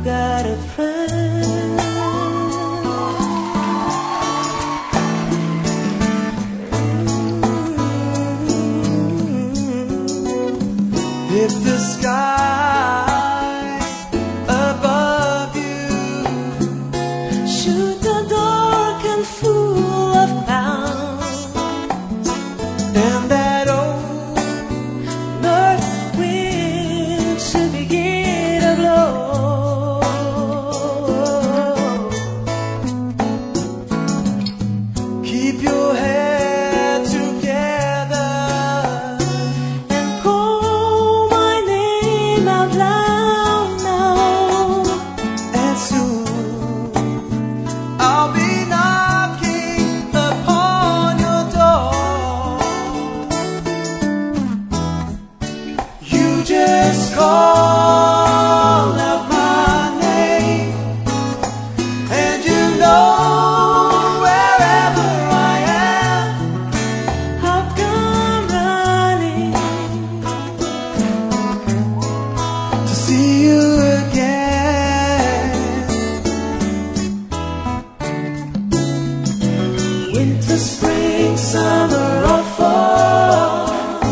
got a friend. If the sky above you should go dark and full of clouds, and that old north wind should begin to blow, keep your head together and call my name out loud now, and soon I'll be knocking upon your door. You just call out my name, and you know wherever I am, I'll come running to see you again. Winter, spring, summer, or fall,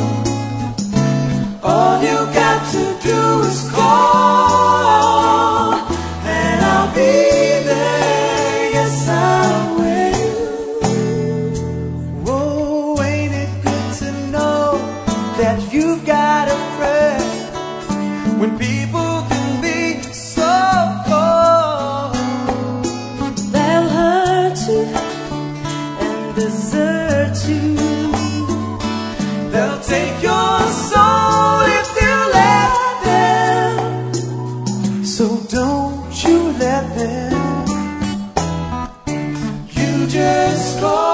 all you got to do is call, and I'll be there. Yes, I will. Whoa, ain't it good to know that you've got a friend when people can be so cold? They'll hurt you and desert you. They'll take your soul if you let them. So don't you let them. You just call